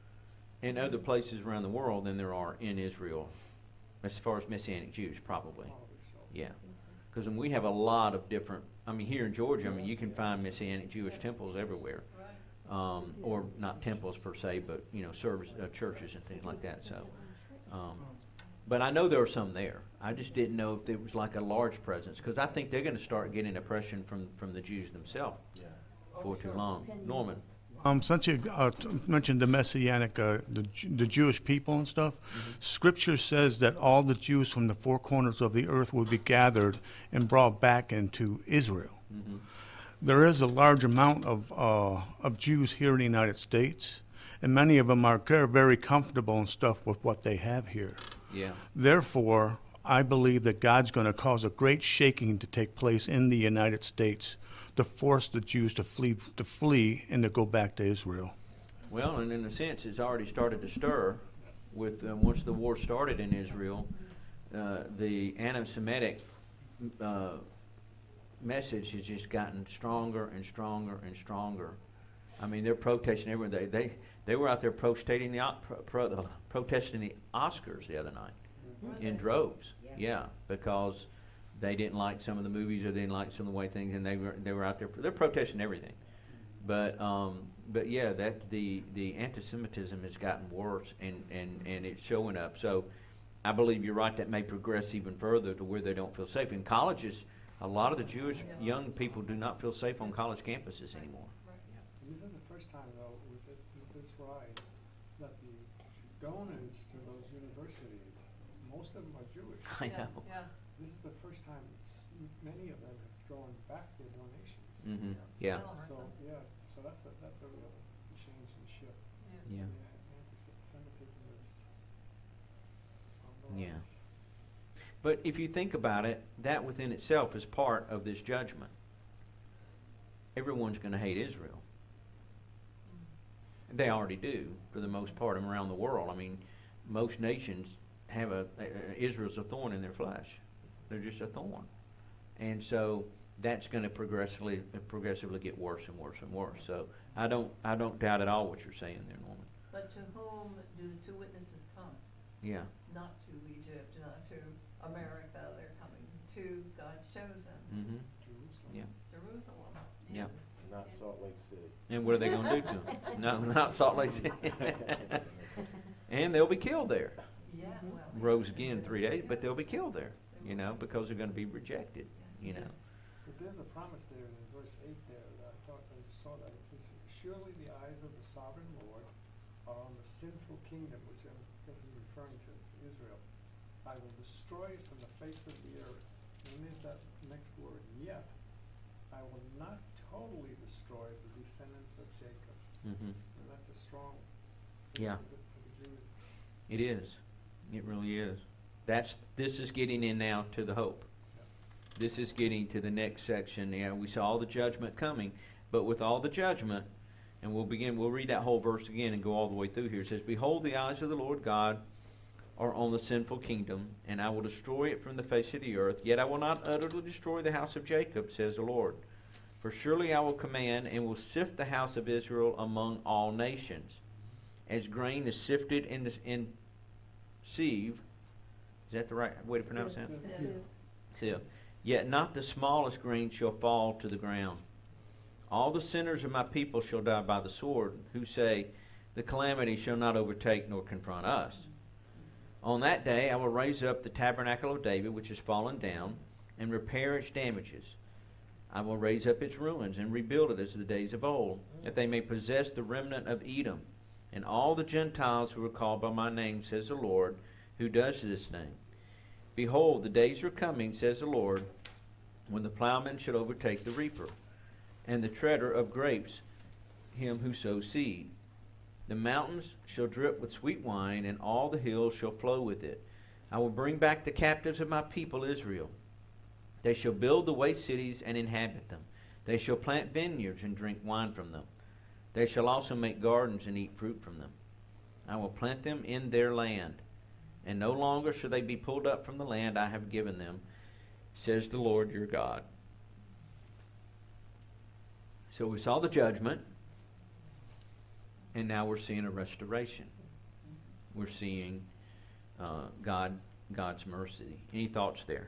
in other places around the world than there are in Israel, as far as Messianic Jews, probably. Probably so. Yeah. I think so. Because we have a lot of different, I mean, here in Georgia, I mean, you can find Messianic Jewish temples everywhere. Right. Um, or not temples per se, but, you know, service, uh, churches and things like that, so. Um, but I know there are some there. I just didn't know if there was like a large presence, because I think they're gonna start getting oppression from, from the Jews themselves Yeah. before too long. Opinion. Norman? Um, since you uh, t- mentioned the Messianic, uh, the, Ju- the Jewish people and stuff, Scripture says that all the Jews from the four corners of the earth will be gathered and brought back into Israel. Mm-hmm. There is a large amount of uh, of Jews here in the United States, and many of them are very, very comfortable and stuff with what they have here. Yeah. Therefore, I believe that God's going to cause a great shaking to take place in the United States to force the Jews to flee, to flee, and to go back to Israel. Well, and in a sense, it's already started to stir with, uh, once the war started in Israel, uh, the anti-Semitic uh, message has just gotten stronger and stronger and stronger. I mean, they're protesting everywhere. They, they, they were out there protesting the, o- pro, pro, uh, protesting the Oscars the other night in droves. Yeah, because they didn't like some of the movies or they didn't like some of the way things, and they were they were out there. They're protesting everything. But um, but yeah, that the the anti-Semitism has gotten worse, and, and, and it's showing up. So I believe you're right. That may progress even further to where they don't feel safe in colleges. A lot of the Jewish young people do not feel safe on college campuses anymore. This is the first time, though, with, it, with this ride, that the donors to those universities, most of them are Jewish. I Yes, know. yeah. This is the first time s- many of them have drawn back their donations. Mm-hmm. Yeah. That'll hurt So, them. yeah, so that's a, that's a real change and shift. Yeah. Anti-Semitism is on the Yeah. rise. But if you think about it, that within itself is part of this judgment. Everyone's going to hate Israel. They already do, for the most part, of them around the world. I mean, most nations have a, a, a Israel's a thorn in their flesh. They're just a thorn, and so that's going to progressively progressively get worse and worse and worse. So I don't I don't doubt at all what you're saying there, Norman. But to whom do the two witnesses come? Yeah. Not to Egypt, not to America, they're coming to God's chosen, Mm-hmm. Jerusalem. Yeah. Jerusalem. Yeah. Not Salt Lake City. And what are they going to do to them? No, not Salt Lake City. And they'll be killed there. Yeah, well. Rose again three days, but they'll be killed there, you know, because they're going to be rejected, you know. Yes. But there's a promise there in verse eight there, that I thought, I just saw that, it says, surely the eyes of the sovereign Lord are on the sinful kingdom, which I guess is referring to to Israel. I will destroy it from the face of the earth. And there's that next word, yet, I will not totally destroy the descendants of Jacob. Mm-hmm. And that's a strong thing Yeah. for the, for the Jews. It is. It really is. That's this is getting in now to the hope. This is getting to the next section. Yeah, we saw all the judgment coming, but with all the judgment, and we'll begin. We'll read that whole verse again and go all the way through here. It says, "Behold, the eyes of the Lord God are on the sinful kingdom, and I will destroy it from the face of the earth. Yet I will not utterly destroy the house of Jacob, says the Lord. For surely I will command and will sift the house of Israel among all nations, as grain is sifted in the in sieve." Is that the right way to pronounce that? Sieve. Sieve. "Yet not the smallest grain shall fall to the ground. All the sinners of my people shall die by the sword, who say, the calamity shall not overtake nor confront us. On that day I will raise up the tabernacle of David, which is fallen down, and repair its damages. I will raise up its ruins and rebuild it as the days of old, that they may possess the remnant of Edom, and all the Gentiles who are called by my name, says the Lord, who does this thing. Behold, the days are coming, says the Lord, when the plowman shall overtake the reaper, and the treader of grapes him who sows seed. The mountains shall drip with sweet wine, and all the hills shall flow with it. I will bring back the captives of my people Israel. They shall build the waste cities and inhabit them. They shall plant vineyards and drink wine from them. They shall also make gardens and eat fruit from them. I will plant them in their land, and no longer shall they be pulled up from the land I have given them, says the Lord your God. So we saw the judgment, and now we're seeing a restoration. We're seeing uh, God, God's mercy. Any thoughts there?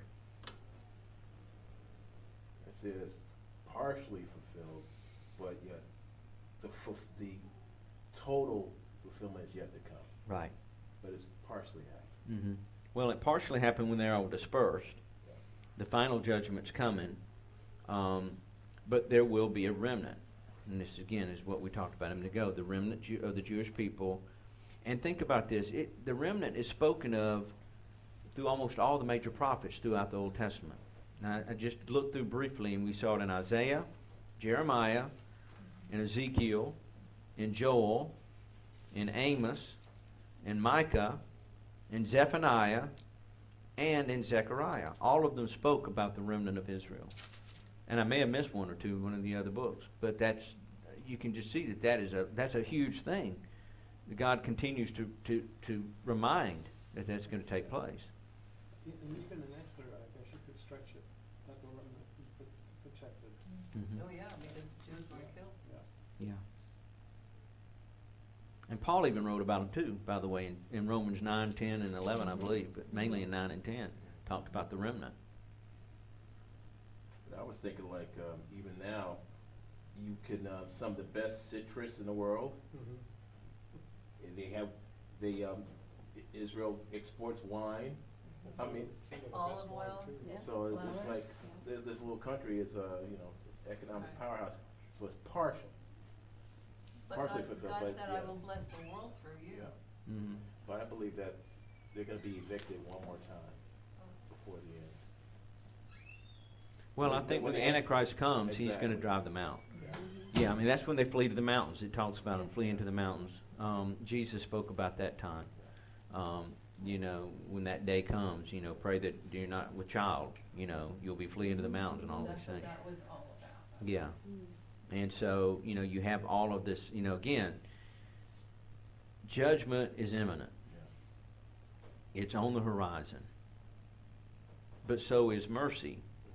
It says partially fulfilled, but yet the fu- the total fulfillment is yet to come. Right. But it's partially happened. Mm-hmm. Well, it partially happened when they're all dispersed. Yeah. The final judgment's coming, um, but there will be a remnant. And this, again, is what we talked about a minute ago, the remnant Jew- of the Jewish people. And think about this. It, the remnant is spoken of through almost all the major prophets throughout the Old Testament. Now, I just looked through briefly, and we saw it in Isaiah, Jeremiah, in Ezekiel, in Joel, in Amos, in Micah, in Zephaniah, and in Zechariah. All of them spoke about the remnant of Israel. And I may have missed one or two in one of the other books, but that's, you can just see that that is a that's a huge thing. God continues to, to, to remind that that's going to take place. E- And even in Esther, I guess you could stretch it, that the remnant be pr- protected. Mm-hmm. Oh, yeah, because the Jews were killed. Yeah. Yeah. And Paul even wrote about them too, by the way, in, in Romans nine, ten, and eleven, I believe, but mainly in nine and ten, talked about the remnant. And I was thinking like um, even now, you can uh, some of the best citrus in the world, Mhm. and they have they um, I- Israel exports wine. And I some of mean- the- some of the Olive best wine, oil, too. yeah. So it's just Flowers, like yeah. this this little country is a you know economic Right. powerhouse. So it's partial. But Partially God, fulfilled, God but, said, yeah. I will bless the world through you. Yeah. Mm-hmm. But I believe that they're going to be evicted one more time before the end. Well, I When- think when when the the Anti- Antichrist comes, he's going to Exactly. drive them out. Yeah. Yeah, I mean, that's when they flee to the mountains. It talks about them fleeing to the mountains. Um, Jesus spoke about that time. Um, you know, when that day comes, you know, pray that you're not with child. You know, you'll be fleeing to the mountains and all That's these what things. that was all about. Yeah. And so, you know, you have all of this, you know, again, judgment is imminent. It's on the horizon. But so is mercy.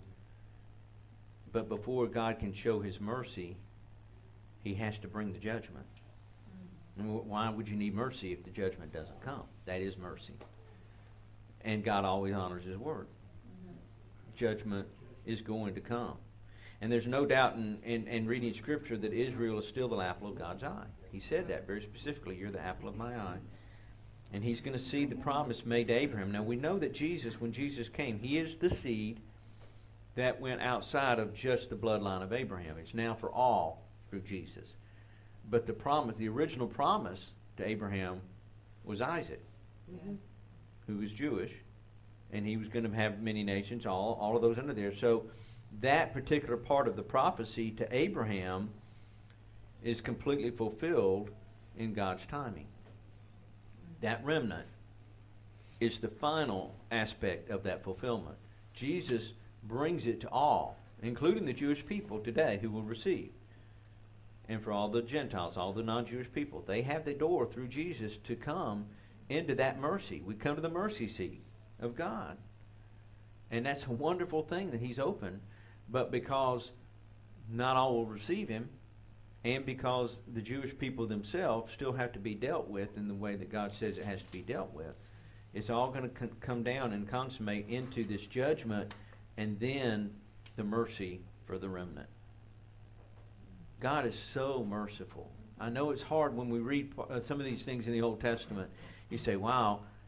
But before God can show his mercy, he has to bring the judgment. And wh- why would you need mercy if the judgment doesn't come? That is mercy. And God always honors his word. Judgment is going to come. And there's no doubt in, in, in reading Scripture that Israel is still the apple of God's eye. He said that very specifically. You're the apple of my eye. And he's going to see the promise made to Abraham. Now, we know that Jesus, when Jesus came, he is the seed that went outside of just the bloodline of Abraham. It's now for all through Jesus. But the promise, the original promise to Abraham was Isaac, Yes. who was Jewish, and he was going to have many nations, all, all of those under there. So that particular part of the prophecy to Abraham is completely fulfilled in God's timing. That remnant is the final aspect of that fulfillment. Jesus brings it to all, including the Jewish people today who will receive. And for all the Gentiles, all the non-Jewish people, they have the door through Jesus to come into that mercy. We come to the mercy seat of God. And that's a wonderful thing that he's opened. But because not all will receive him, and because the Jewish people themselves still have to be dealt with in the way that God says it has to be dealt with, it's all going to con- come down and consummate into this judgment and then the mercy for the remnant. God is so merciful. I know it's hard when we read uh, some of these things in the Old Testament. You say, wow,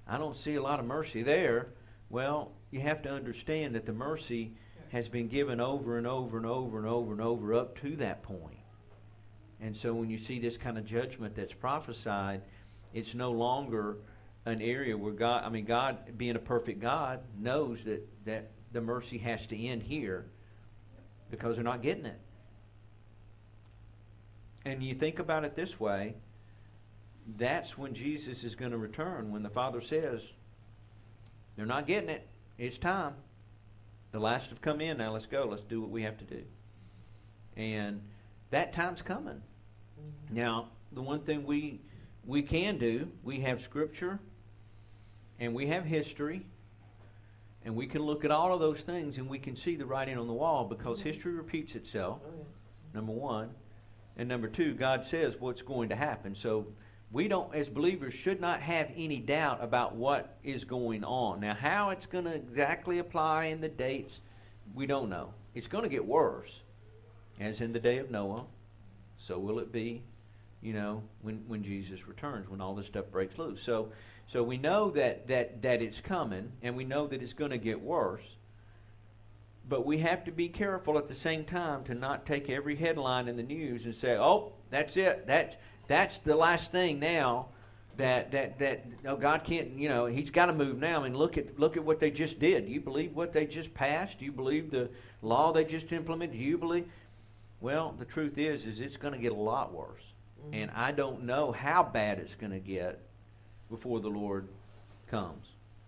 I don't see a lot of mercy there. Well, you have to understand that the mercy has been given over and over and over and over and over up to that point. And so when you see this kind of judgment that's prophesied, it's no longer an area where God, I mean, God, being a perfect God, knows that, that the mercy has to end here because they're not getting it. And you think about it this way, that's when Jesus is going to return, when the Father says, they're not getting it. It's time. The last have come in. Now let's go. Let's do what we have to do. And that time's coming. Now, the one thing we we can do, we have Scripture, and we have history, and we can look at all of those things, and we can see the writing on the wall, because history repeats itself, number one. And number two, God says what's going to happen. So we don't, as believers, should not have any doubt about what is going on. Now, how it's going to exactly apply in the dates, we don't know. It's going to get worse. As in the day of Noah, so will it be, you know, when, when Jesus returns, when all this stuff breaks loose. So so we know that, that, that it's coming, and we know that it's going to get worse. But we have to be careful at the same time to not take every headline in the news and say, oh, that's it. That's, that's the last thing now that, that, that oh, God can't, you know, he's got to move now. I mean, look at, look at what they just did. Do you believe what they just passed? Do you believe the law they just implemented? Do you believe? Well, the truth is, is it's going to get a lot worse. Mm-hmm. And I don't know how bad it's going to get before the Lord comes.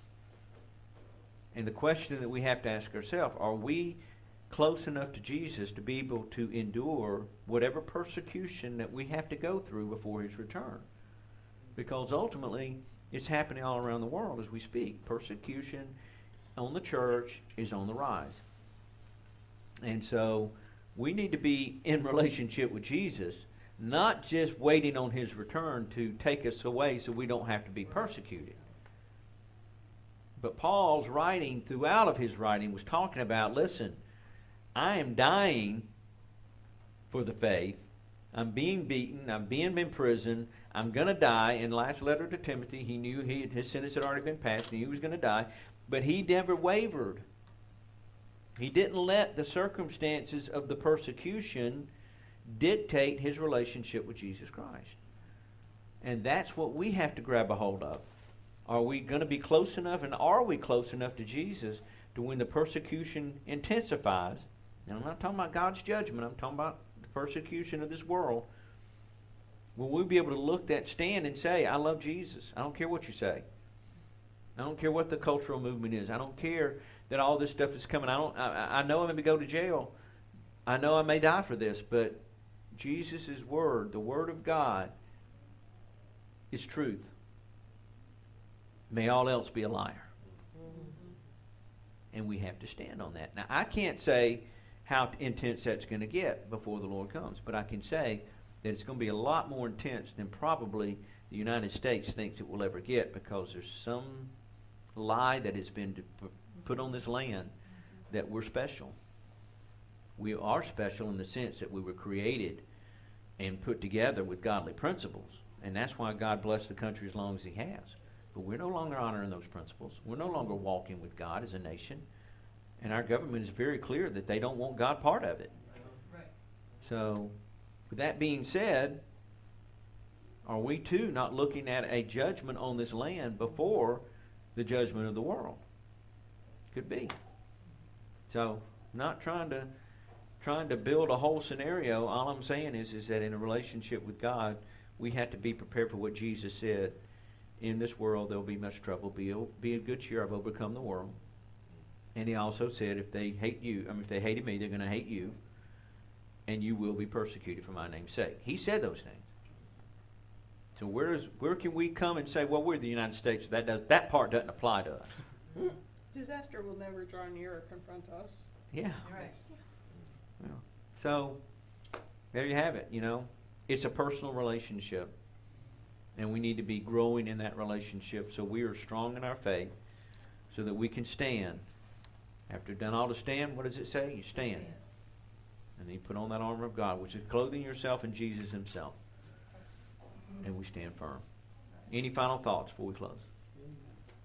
And the question that we have to ask ourselves, are we close enough to Jesus to be able to endure whatever persecution that we have to go through before his return? Because ultimately, it's happening all around the world as we speak. Persecution on the church is on the rise. And so we need to be in relationship with Jesus, not just waiting on his return to take us away so we don't have to be persecuted. But Paul's writing, throughout of his writing, was talking about, listen, I am dying for the faith. I'm being beaten. I'm being in prison. I'm going to die. In the last letter to Timothy, he knew he, his sentence had already been passed, and he was going to die. But he never wavered. He didn't let the circumstances of the persecution dictate his relationship with Jesus Christ. And that's what we have to grab a hold of. Are we going to be close enough, and are we close enough to Jesus to when the persecution intensifies? And I'm not talking about God's judgment. I'm talking about the persecution of this world. Will we be able to look that stand and say, I love Jesus. I don't care what you say. I don't care what the cultural movement is. I don't care that all this stuff is coming. I don't. I, I know I'm going to go to jail. I know I may die for this, but Jesus' word, the word of God, is truth. May all else be a liar. Mm-hmm. And we have to stand on that. Now, I can't say how intense that's going to get before the Lord comes, but I can say that it's going to be a lot more intense than probably the United States thinks it will ever get, because there's some lie that has been put on this land that we're special. We are special in the sense that we were created and put together with godly principles, and that's why God blessed the country as long as he has. But we're no longer honoring those principles. We're no longer walking with God as a nation. And our government is very clear that they don't want God part of it. Right. So, with that being said, are we too not looking at a judgment on this land before the judgment of the world? Could be. So, not trying to trying to build a whole scenario. All I'm saying is, is that in a relationship with God, we have to be prepared for what Jesus said. In this world, there will be much trouble. Be, be of good cheer. I've overcome the world. And he also said, if they hate you, I mean, if they hated me, they're going to hate you. And you will be persecuted for my name's sake. He said those things. So where is where can we come and say, well, we're the United States. That does that part doesn't apply to us. Disaster will never draw near or confront us. Yeah. Right. Well, so there you have it. You know, it's a personal relationship. And we need to be growing in that relationship so we are strong in our faith so that we can stand. After you've done all to stand, what does it say? You stand. stand. And then you put on that armor of God, which is clothing yourself in Jesus himself. And we stand firm. Any final thoughts before we close?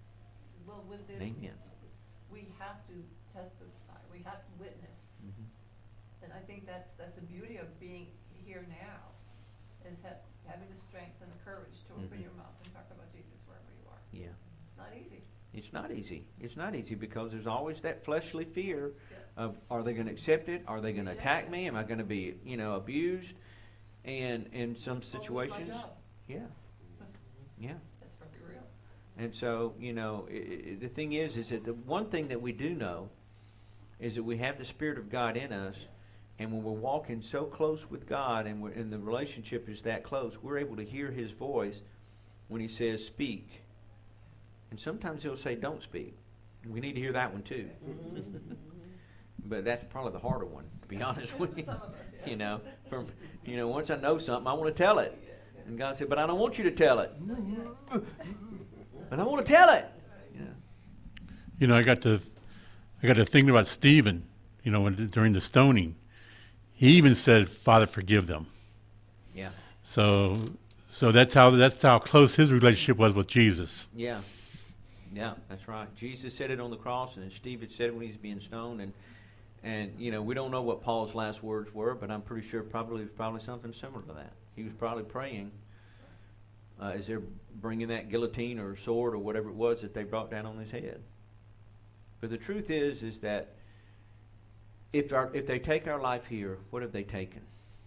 Well, with this, Amen. we have to testify, we have to witness. Mhm. And I think that's, that's the beauty of being here now, is ha- having the strength and the courage to open Mhm. your mouth and talk about Jesus wherever you are. Yeah. It's not easy. It's not easy. It's not easy because there's always that fleshly fear Yeah. of, are they going to accept it? Are they going to attack Rejection. me? Am I going to be, you know, abused? And in some I'll lose my situations, job. yeah, yeah. That's very real. And so, you know, i i the thing is, is that the one thing that we do know is that we have the Spirit of God in us, and when we're walking so close with God, and, we're, and the relationship is that close, we're able to hear His voice when He says, "Speak." And sometimes He'll say, "Don't speak." We need to hear that one too. But that's probably the harder one, to be honest with you. Some of us, yeah. You know, from you know, once I know something, I want to tell it. And God said, "But I don't want you to tell it." But I want to tell it. Yeah. You know, I got to, I got to thinking about Stephen. You know, when, during the stoning, he even said, "Father, forgive them." Yeah. So, so that's how that's how close his relationship was with Jesus. Yeah. Yeah, that's right. Jesus said it on the cross, and Stephen said it when he was being stoned, and and you know, we don't know what Paul's last words were, but I'm pretty sure probably it was probably something similar to that. He was probably praying uh, as they're bringing that guillotine or sword or whatever it was that they brought down on his head. But the truth is, is that if our if they take our life here, what have they taken?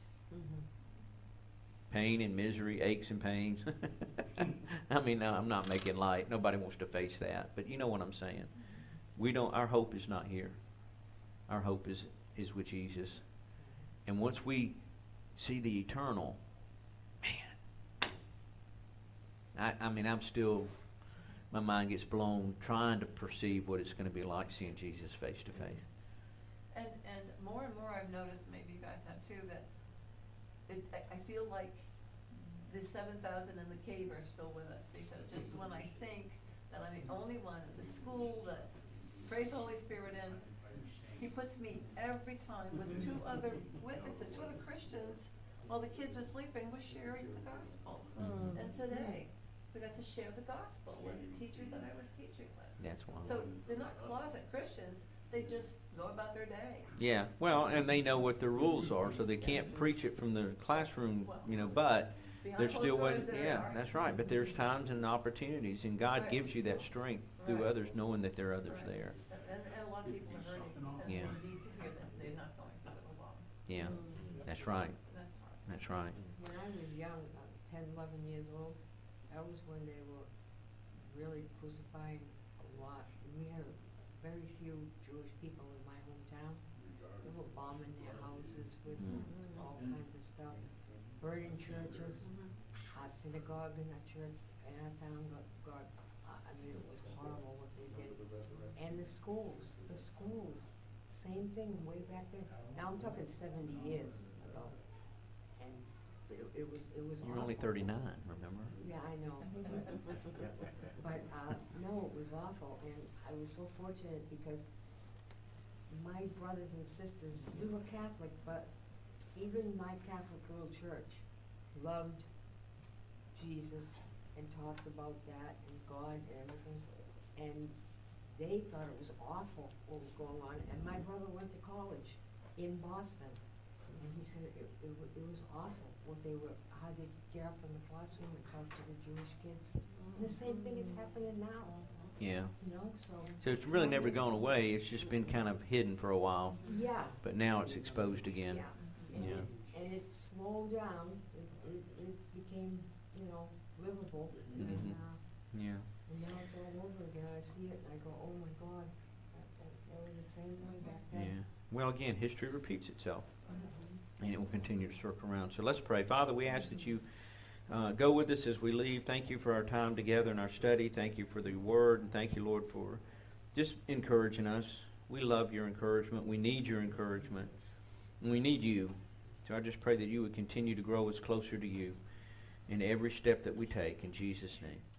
Pain and misery, aches and pains. I mean, no, I'm not making light. Nobody wants to face that. But you know what I'm saying. We don't. Our hope is not here. Our hope is is with Jesus. And once we see the eternal, man. I, I mean, I'm still. My mind gets blown trying to perceive what it's going to be like seeing Jesus face to face. And, and more and more I've noticed, maybe you guys have too, that it, I, I feel like the seven thousand in the cave are still with us, because just when I think that I'm the only one at the school that prays the Holy Spirit in, He puts me every time with two other witnesses, two other Christians, while the kids are sleeping, was sharing the gospel. Mhm. And today, we got to share the gospel with the teacher that I was teaching with. That's why. So they're not closet Christians, they just go about their day. Yeah, well, and they know what the rules are, so they can't preach it from the classroom, you know, but Behind they're closed still doors, waiting. there Yeah, are. that's right. But there's times and opportunities, and God Right. gives you that strength through Right. others, knowing that there are others Right. there. And, and a lot of people are hurting, and Yeah. they need to hear that they're not going through it alone. Yeah, that's right. That's hard. That's right. When I was young, about ten, eleven years old, that was when they were really crucifying a lot. We had very few Jewish people in my hometown. They were bombing their houses with Mm. all kinds of stuff, burning churches. Our synagogue in that church in our town got, got uh, I mean, it was horrible what they did. And the schools, the schools, same thing way back then. Now I'm talking seventy years ago. And it, it was, it was You're only awful. thirty-nine, remember? Yeah, I know. But, uh, no, it was awful, and I was so fortunate because my brothers and sisters, we were Catholic, but even my Catholic little church loved Jesus and talked about that and God and everything. And they thought it was awful what was going on, and my brother went to college in Boston. And he said it, it, wa- it was awful what they were, how they get up in the classroom and talk to the Jewish kids. And the same thing is happening now, Yeah. you know, so. So it's really never gone away. It's just been kind of hidden for a while, Yeah. but now it's exposed again. Yeah. And Yeah. it, and it slowed down, it, it, it became, you know, livable, and, Mhm. uh, Yeah. and now it's all over again, I see it and I go, oh my God, that, that, that was the same way back then. Yeah. Well, again, history repeats itself, and it will continue to circle around. So let's pray. Father, we ask that you uh, go with us as we leave. Thank you for our time together in our study. Thank you for the word, and thank you, Lord, for just encouraging us. We love your encouragement. We need your encouragement, and we need you. So I just pray that you would continue to grow us closer to you in every step that we take. In Jesus' name.